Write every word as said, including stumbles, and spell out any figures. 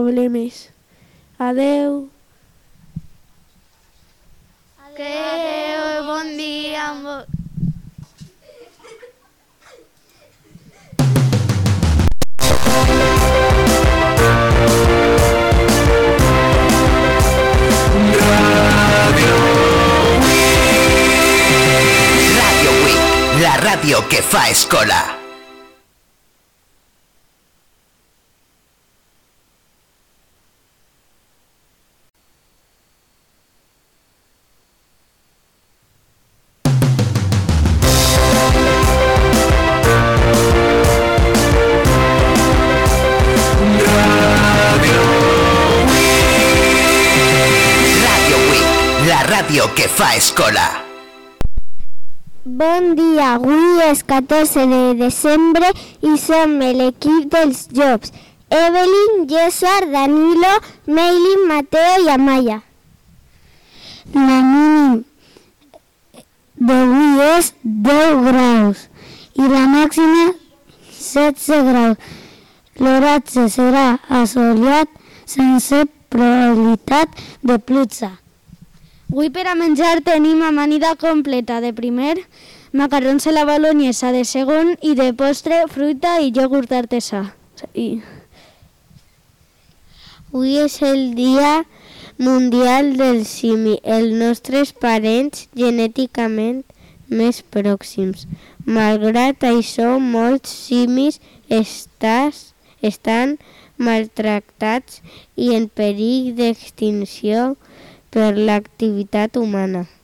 problemes. Adeu. Adeu, bon dia. La ràdio que fa escola. Radio Week, la ràdio que fa escola. Bon dia, avui és catorze de desembre i som l'equip dels Llops. Evelyn, Jesús, Danilo, Meilin, Mateo i Amaya. La mínim d'avui és deu graus i la màxima setze graus. L'oratge serà assolellat sense probabilitat de pluja. Avui per a menjar tenim amanida completa de primer, macarrons a la bolognesa de segon i de postre fruita i iogurt artesà. I... Avui és el Dia Mundial del Simi, els nostres parents genèticament més pròxims. Malgrat això, molts simis estàs, estan maltractats i en perill d'extinció per l'activitat humana.